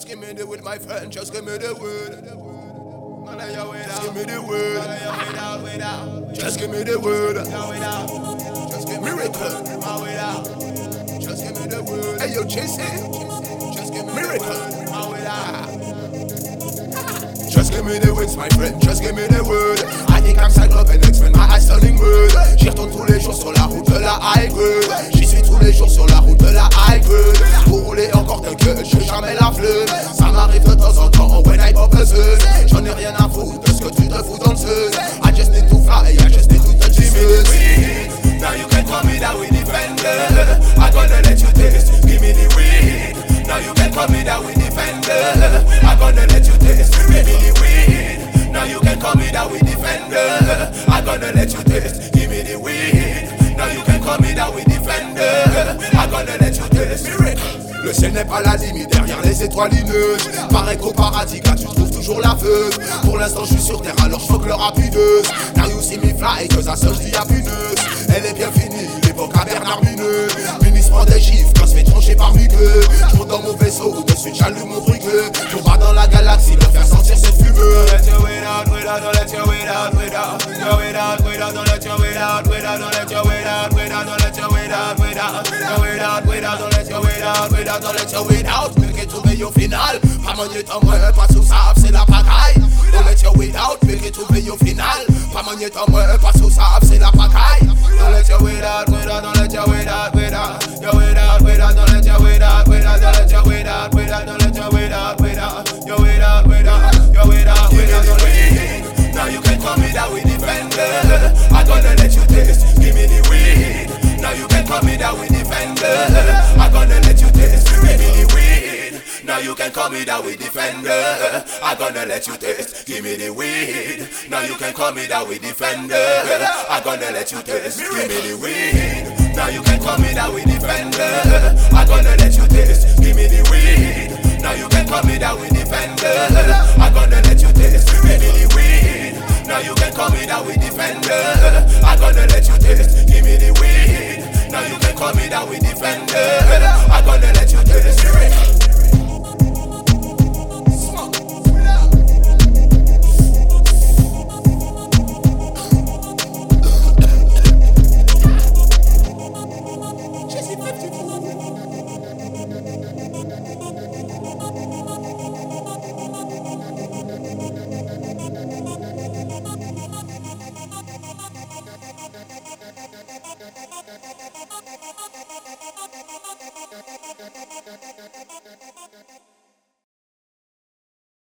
give me the word, my friend, just give me the word. Just give me the word. Just give me the word. Just give me miracle. Just give me the word. Hey yo, JC. Just give me miracle. Just give me the words, my friend, just give me the word. I think I'm Cyclope and X-Men, my eyes turning red. J'y retourne tous les jours sur la route de la high grade. J'y suis tous les jours sur la route de la high grade. Pour rouler encore t'inquiète, j'ai jamais la flemme. Ça m'arrive de temps en temps when I pop a zone. J'en ai rien à foutre de ce que tu te fous dans le seul. I just need to fly, I just need to touch the moon. Now you can call me that we defender. I gonna let you taste, give me the weed. Now you can call me that we defender. I gonna let you taste, give me the weed. Now you can call me that we defender. I gonna let you taste, give me the weed. Now you can call me that we defender. I gonna let you taste, miracle. Le ciel n'est pas la limite derrière les étoiles lumineuses. Pareil qu'au paradis car tu trouves toujours la feu. Pour l'instant je suis sur terre alors je fuck leur rapideuse. Now you see me fly cause I search the happiness. Elle est bien finie, l'époque à Bernard Mineux. Munissement des chiffres quand je fais trancher par Miguel. Je monte dans mon vaisseau, de suite j'allume mon briquet. Je pars dans la galaxie, me faire sentir cette fumée. Don't let your weight out, don't let your weight out, your weight out, don't let your weight out, don't let your weight out, don't let your weight out, your weight out, don't let your weight out, don't let your weight out, make it to be au final. Pas manier tant moins, pas sous ça, c'est la pagaille. Don't let your weight out, make it to be au final. Pas manier tant moins, pas sous ça, c'est la pagaille. Don't let your weight out, don't let your weight out, your weight out, don't let your weight out, don't let your weight out, don't let your weight out, your weight out, your weight out, don't let it. Now you can call me that we defender. I gonna let you taste, give me the weed. Now you can call me that we defender. I gonna let you taste, give me the weed. Now you can call me that we defender. I gonna let you taste, give me the weed. Now you can call me that we defender. I gonna let you taste, give me the weed. Now you can call me that we defender. I gonna let you taste, give me the weed. Now you can call me that we defender. I gonna let you taste, give me the weed. Now you can call me that we defender. I gonna let you taste, give me the weed. Now you can call me that we defender.